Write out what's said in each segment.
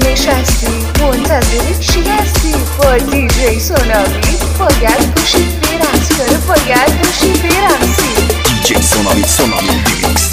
نشستی منتظر چی هستی؟ با دیجی سونامی باید باشی برقص کنه، باید باشی برقصی. دیجی سونامی ریمیکس.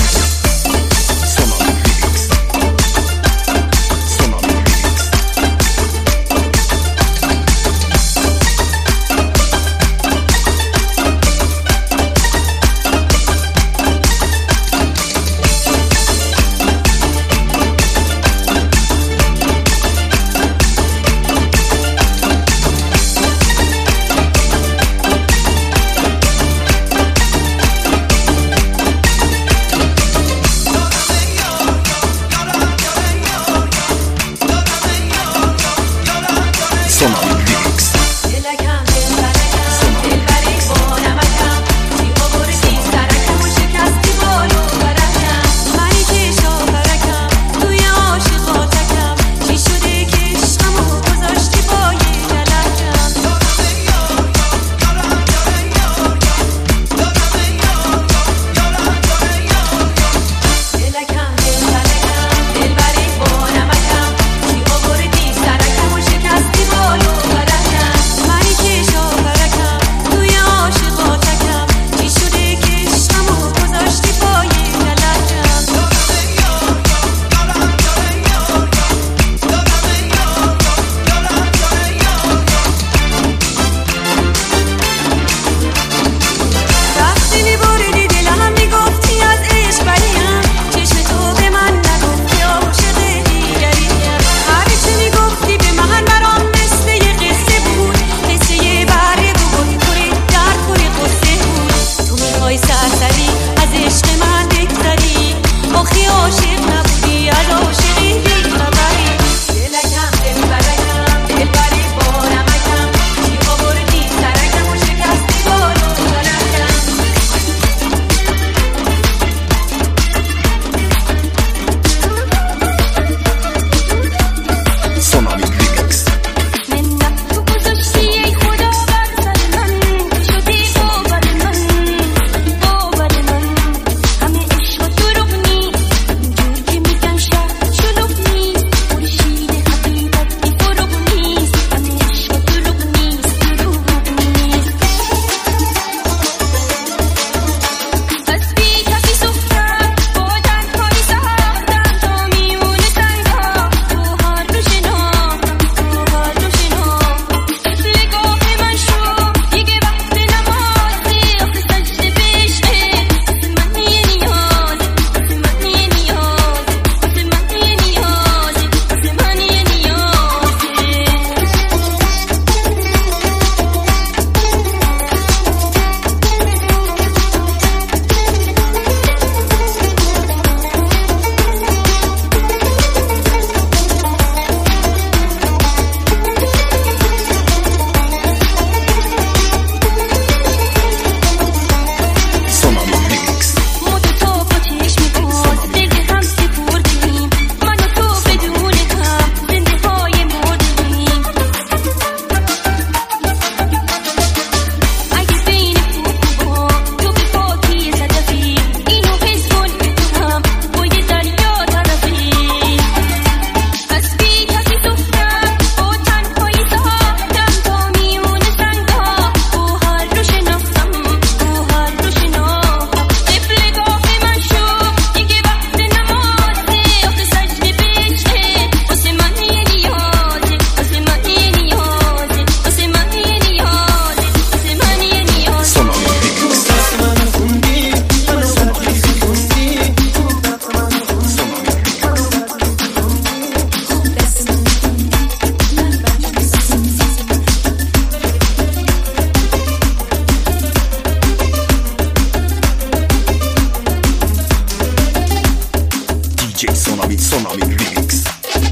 سونامی ریمیکس.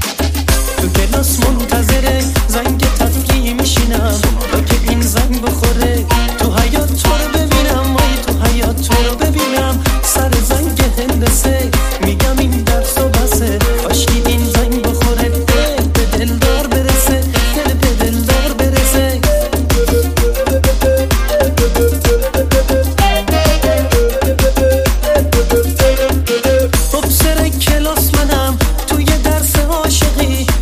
تو کلاس منتظره زنگ تفریحی میشینم تا که این زنگ بخوره، تو حیات تو رو ببینم، وای تو حیات تو رو ببینم، سر زنگ هندسه میگم این درس و بسه، کاشکی این زنگ بخوره، دل به دلدار برسه، دل به دلدار برسه. خب سر کلاس منم توی درس عاشقی،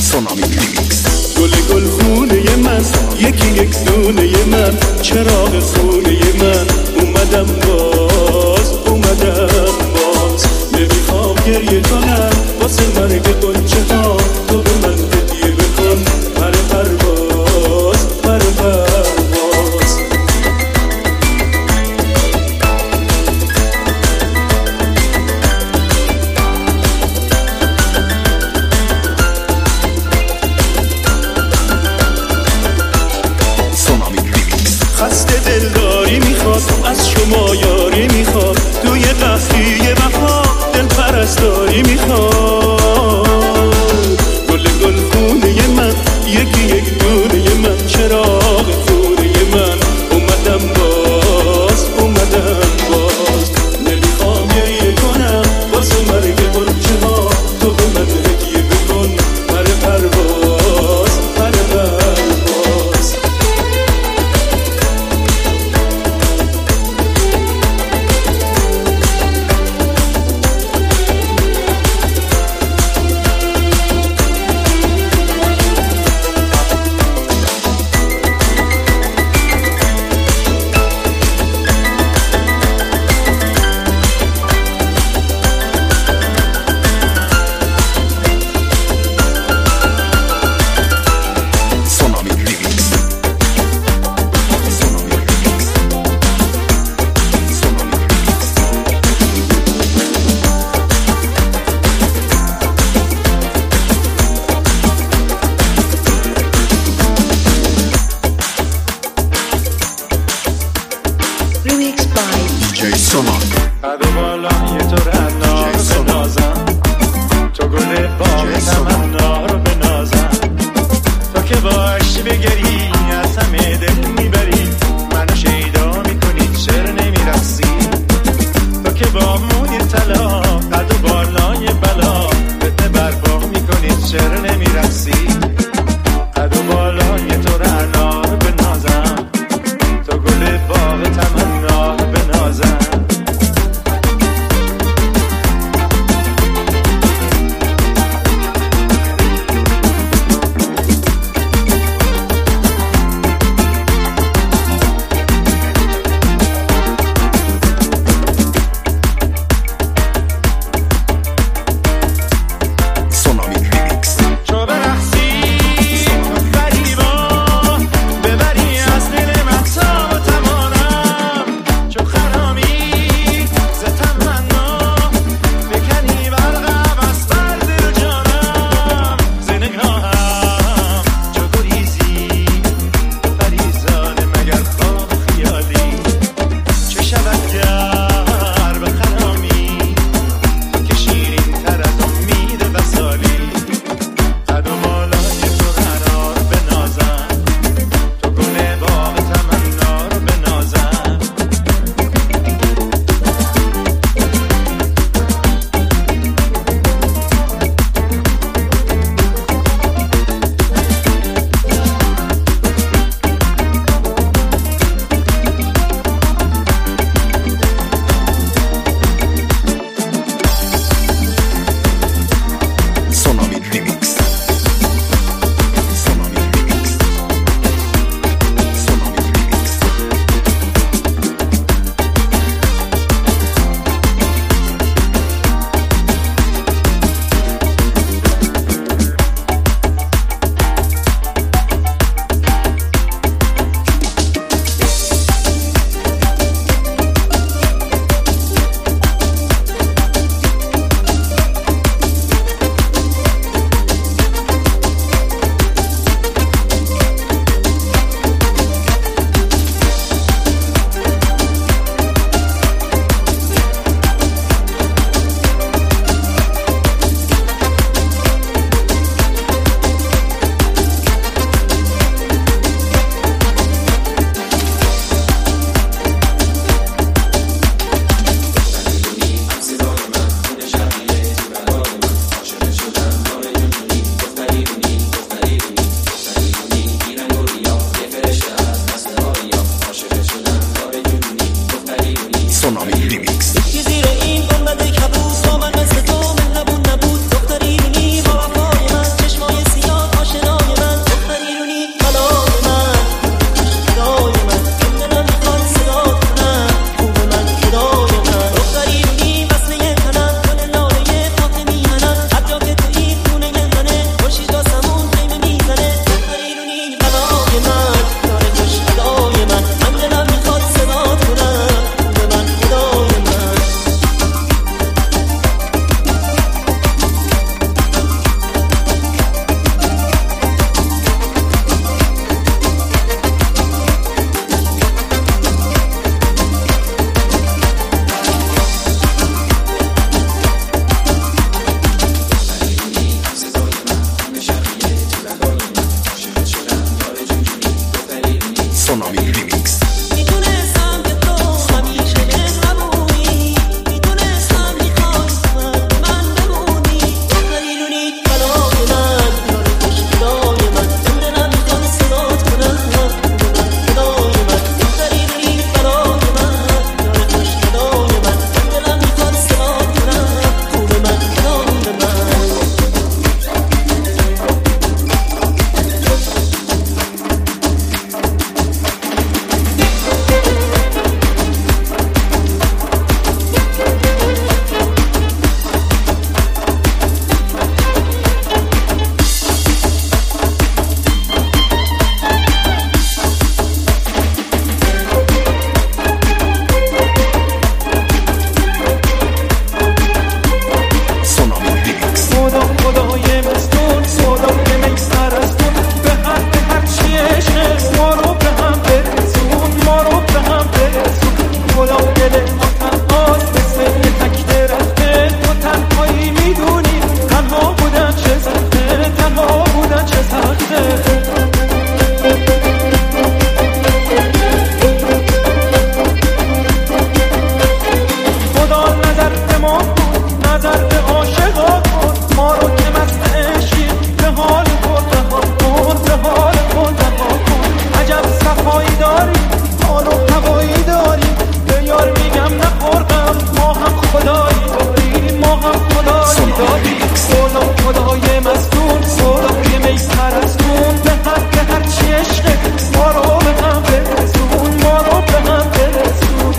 سونامی ریمیکس. گل خونه من یکی یک دونه من، چراغ خونه من، اومدم باز نمیخوام گریه کنم واسه مرگ قنچه ها، تو به من هدیه بکن پر پرواز. خسته دلداری میخواد، از شما یاری میخواد، توی قفیه وفا دل پرستاری میخواد. گل خونه من یکی یک دونه من، چراغ خونه من، اومدم باز نمیخوام گریه کنم واسه مرگ قنچه ها، تو به من هدیه بکن پر پرواز. چه سخته خدا نظر به ما کن نظر به عاشقا کن ما رو که مست عشقی به حال خود رها کن به حال خود رها کن عجب صفایی داری حال و هوایی داری به یار میگم نخورقم ما هم خدایی داریم ما هم خدایی داریم خدا خدای مستون خدای میسرستون به حق هرچی عشقه ما رو به هم برسون ما رو به هم برسون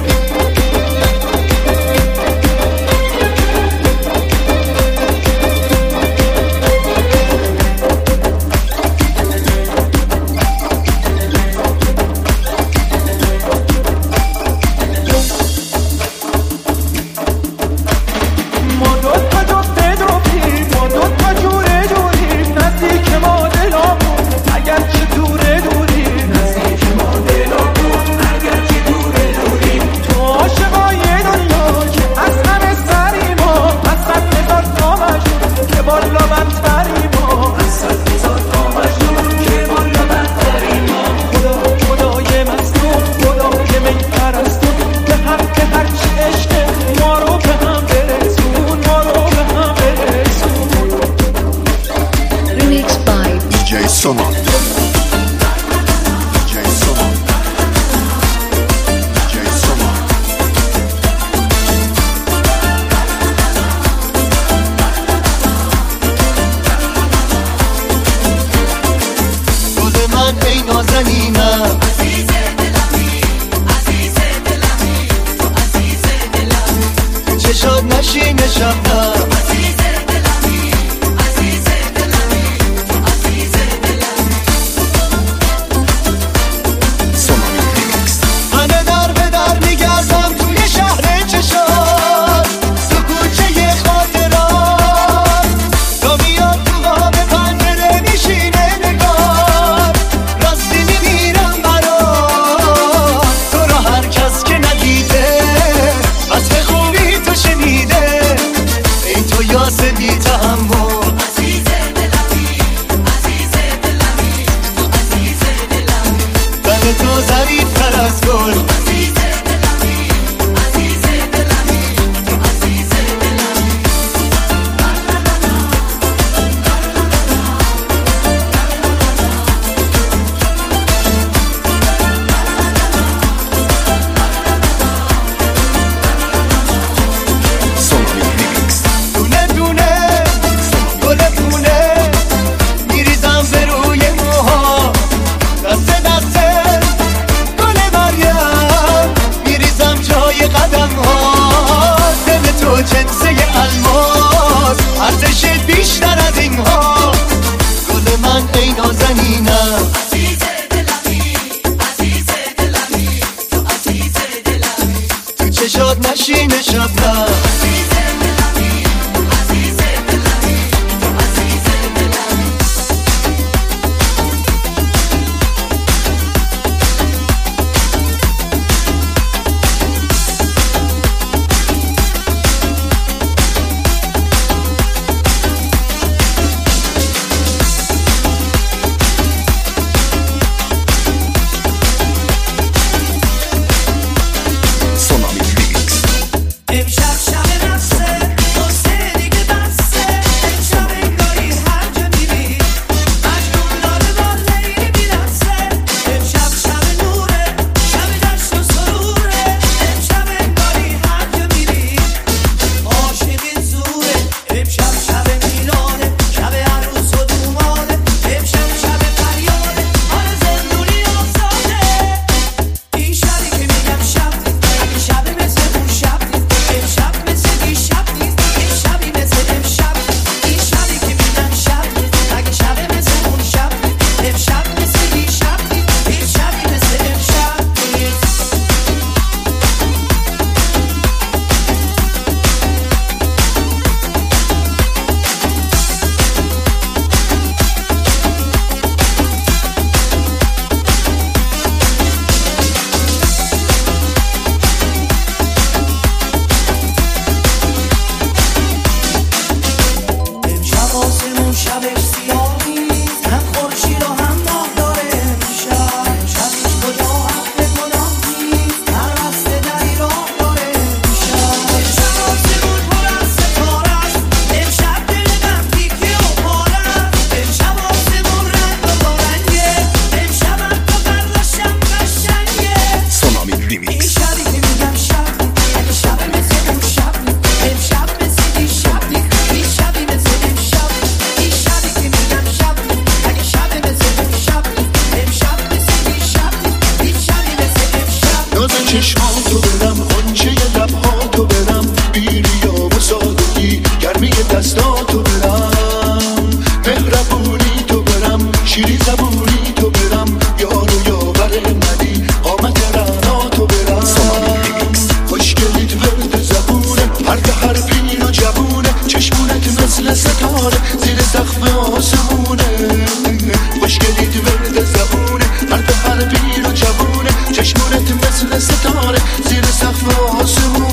شیری زبونی تو برم یارو یاور منی قامت رعنا تو برم خوشگلیت ورد زبونه هر پیر و جوونه چشمونت مثل ستاره زیر سقف آسمونه خوشگلیت ورد زبونه هر پیر و جوونه چشمونت مثل ستاره زیر سقف آسمونه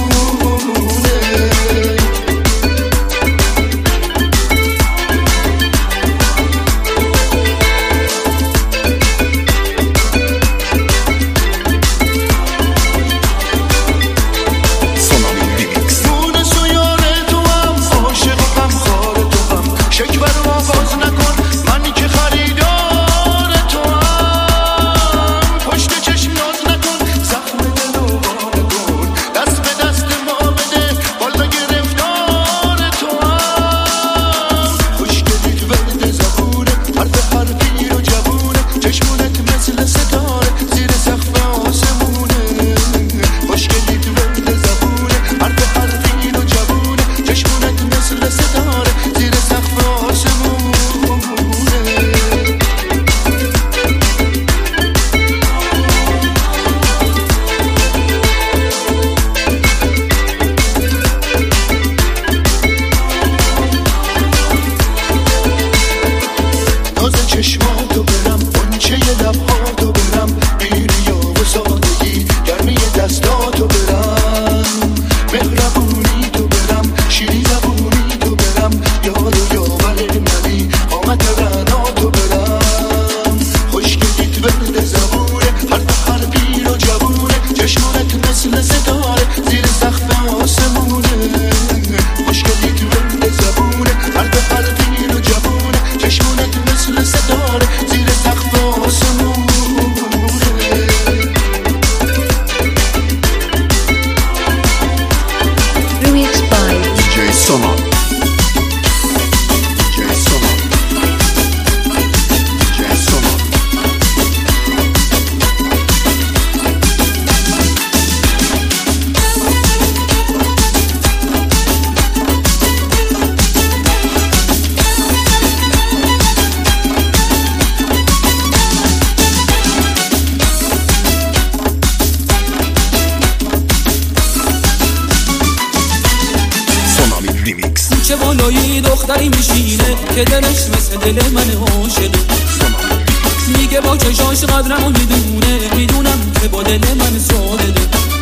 چه بالایی دختری میشینه که دلش مثل دل من عاشقه میگه با چشاش قدرمو میدونم که با دل من ساده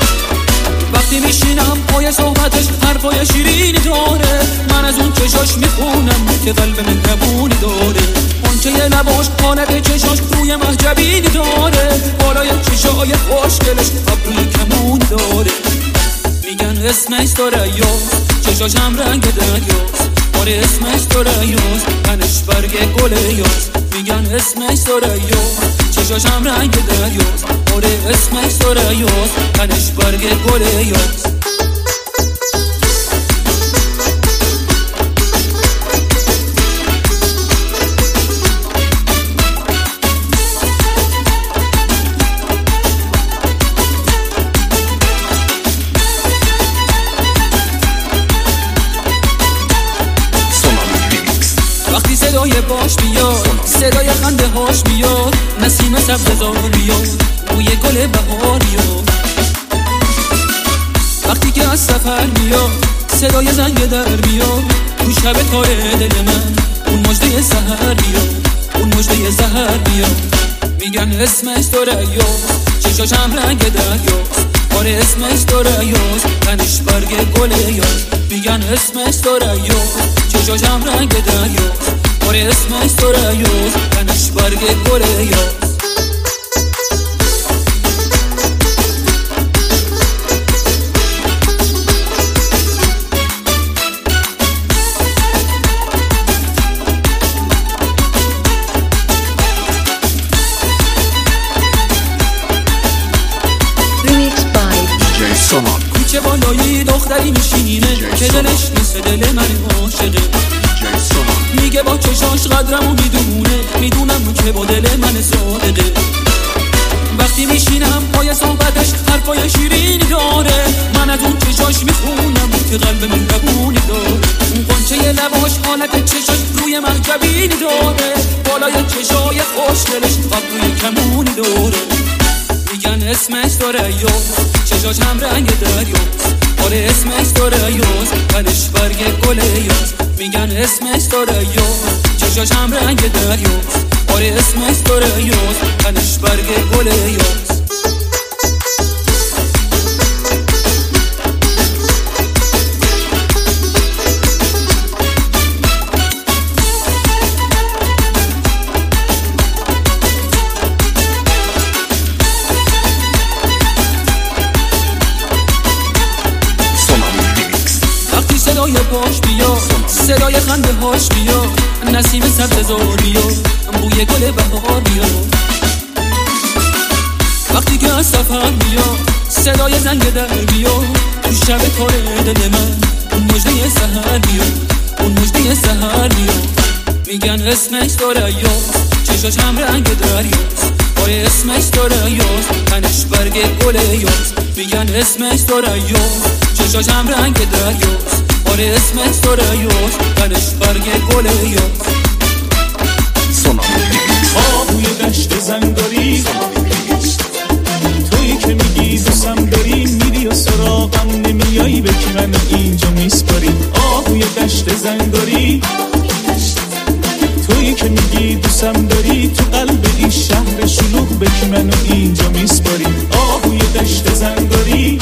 وقتی میشینم پای صحبتش حرفای شیرینی داره من از اون چشاش میخونم که قلب مهربونی داره اونچه یه لباش حالت چشاش روی محجبینی داره بالای چشای خوشگلش ابروی کمونی داره میگن اسمش دریاست چشاش هم رنگ دریاست آره اسمش دریاست تنش برگ گل یاست میگن اسمش دریاست چشاش هم رنگ دریاست آره اسمش دریاست تنش برگ گل یاست وقتی صدای باش بیاد صدای خنده هاش بیاد نسیم سبززار بیاد بوی گل بهار بیاد وقتی که از سفر بیاد صدای زنگ در بیاد تو شب تاره دل من اون مژده سحر بیاد اون مژده سحر بیاد میگن اسمش دریاست چشاش هم رنگ دریاست آره اسمش دریاست تنش برگ گل یاست میگن اسمش دریاست چشاش هم رنگ دریاست آره اسمش دریاست تنش برگ گل یاست کوچه بالایی دختری میشینه که دلش مثل دل من عاشقه میگه با چشاش قدرمو میدونم که با دل من صادقه وقتی میشینم پای صحبتش حرفای شیرینی داره من از اون چشاش میخونم که قلب مهربونی داره اون قنچه لباش حالت چشاش روی محجبینی داره بالای چشای خوشگلش ابروی کمونی دوره میگن اسمش دریاست چشاش هم رنگ دریاست آره اسمش دریاست تنش برگ گلیاست میگن اسمش دریاست چشاش هم رنگ دریاست آره اسمش دریاست تنش برگ گلیاست صدای پاش بیا صدای خنده هاش بیا نسیم سبززار بیا بوی گل بهار بیا وقتی که از سفر بیا صدای زنگ در بیا تو شب تاره دل من اون مژده سحر بیا اون مژده سحر بیا میگن اسمش دریاست چشاش هم رنگ دریاست آره اسمش دریاست تنش برگ گلیاست میگن اسمش دریاست چشاش هم رنگ دریاست آره اسمش دریاست تنش برگ گلیاست آهوی دشت زنگاری تویی که میگی دوستم داری میری و سراغم نمیایی بکی من اینجا میسپاری آهوی دشت زنگاری تویی که میگی دوستم داری تو قلب این شهر شلوغ بکی منو اینجا میسپاری آهوی دشت زنگاری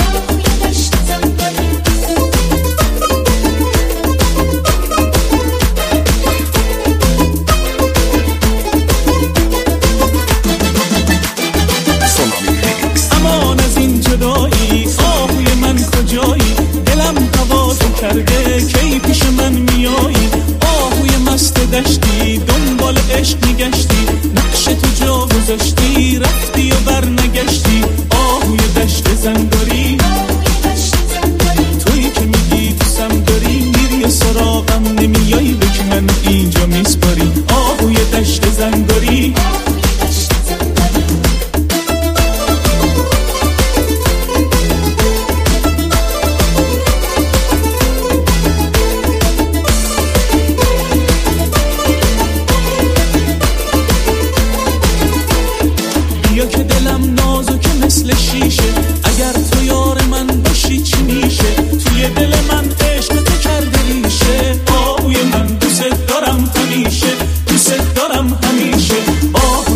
آهوی من کجایی دلم هواتو کرده کی پیش من میایی آهوی مست دشتی دنبال عشق میگشتی نقش تو جا گذاشتی رفتی و بر نگشتی آهوی دشت زنگاری تویی که میگی دوستم داری میری و سراغم نمیایی بکی من اینجا میسپاری آهوی دشت زنگاری بیا که دلم نازکه مثل شیشه اگر تو یار من باشی چی میشه توی دل من عشق تو کرده ریشه آهوی من دوست دارم همیشه دوست دارم همیشه آهوی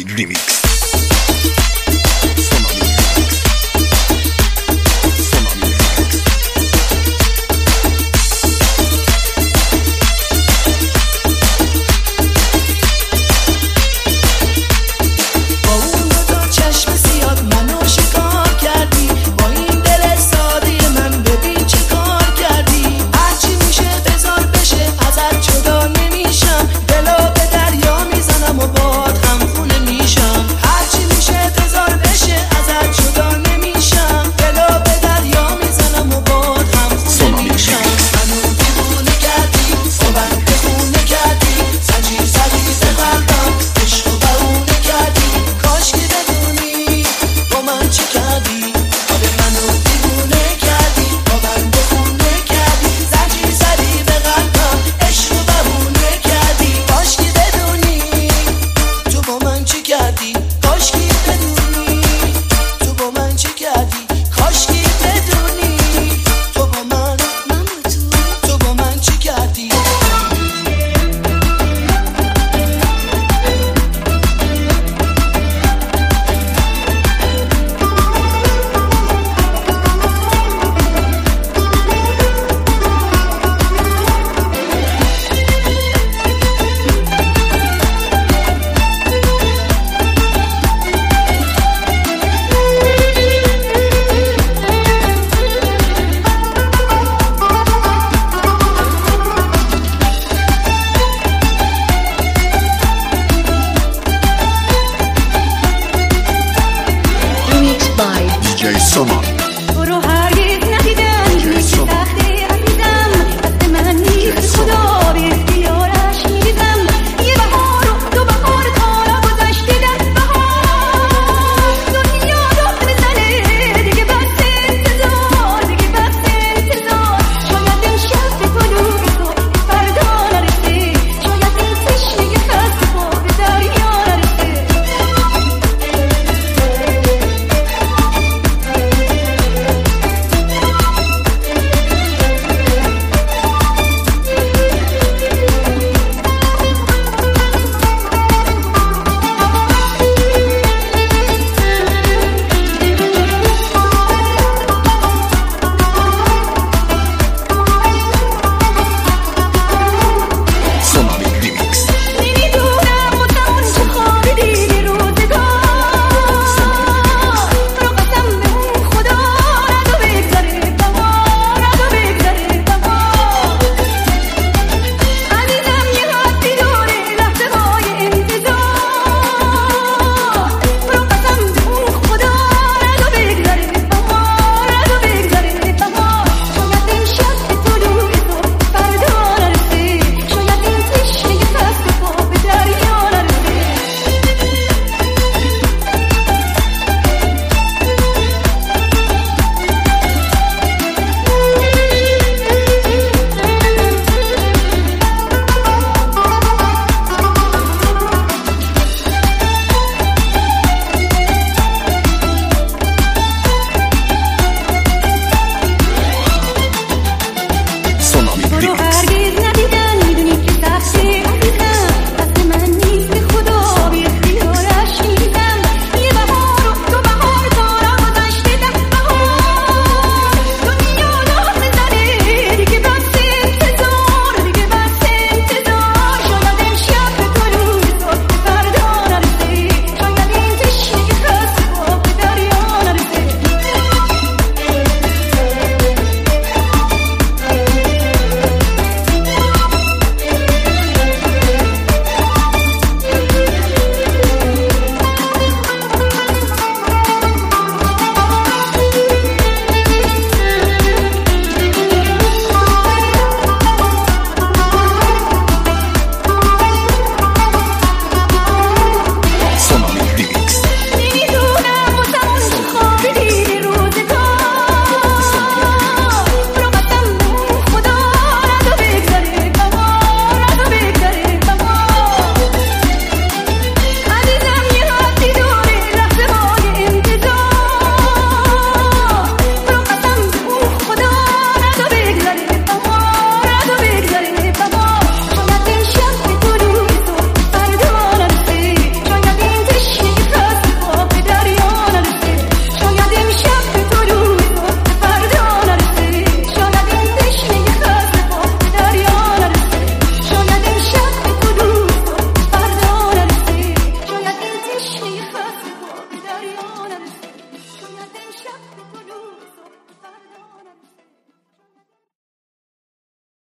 Remix. Remix by DJ Soma.